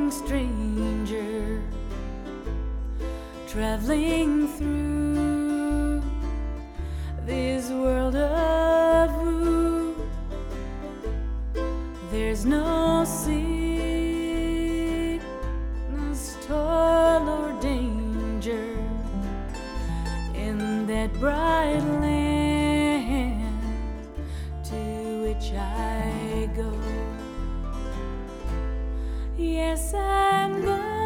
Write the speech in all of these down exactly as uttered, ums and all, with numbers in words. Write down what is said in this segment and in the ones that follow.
wandering stranger traveling through this world of woe. There's no sickness, toil, or danger in that bright land to which I go. Yes, I'm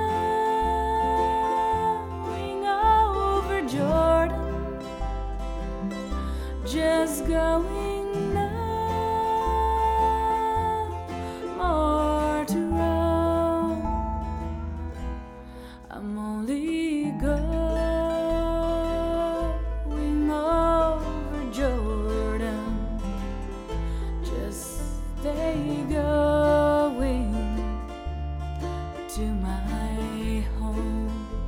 going over Jordan, just going no more to roam. I'm only going over Jordan, just stay going to my home.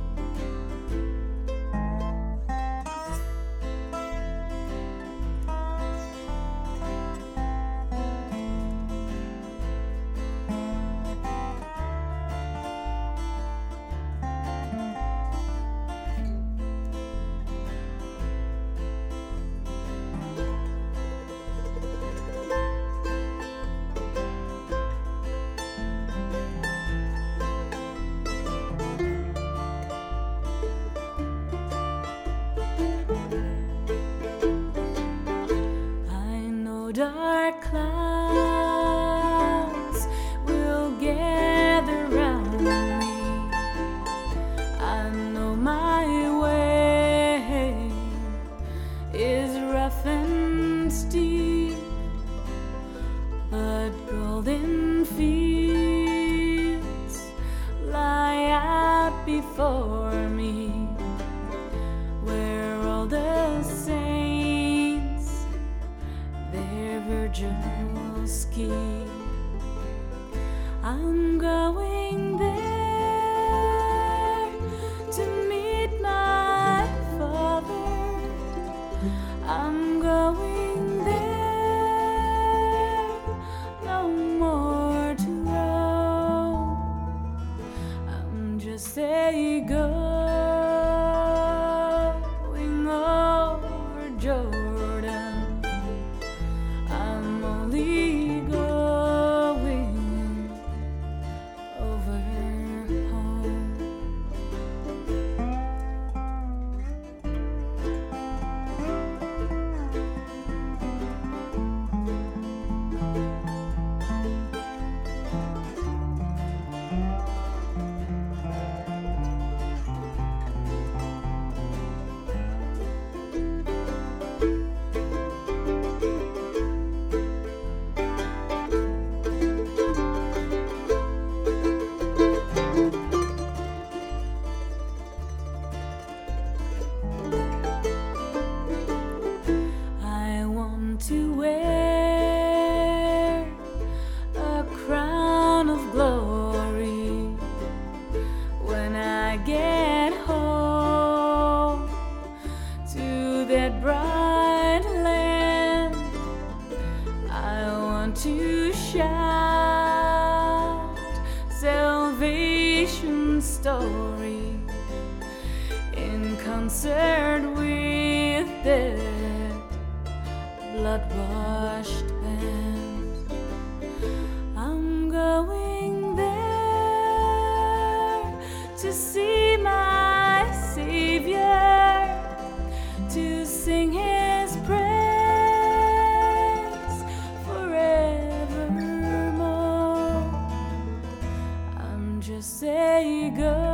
Dark clouds will gather round me. I know my way is rough and steep, but golden fields lie out before me, where all the saints their virgins keep. I'm going there to meet my Father. I'm going there, no more to roam. I'm just a going over Jordan. I'm only going over home. To wear a crown of glory when I get home to that bright land. I want to shout salvation's story in concert with them blood-washed band. I'm going there to see my Savior, to sing His praise forevermore. I'm just a girl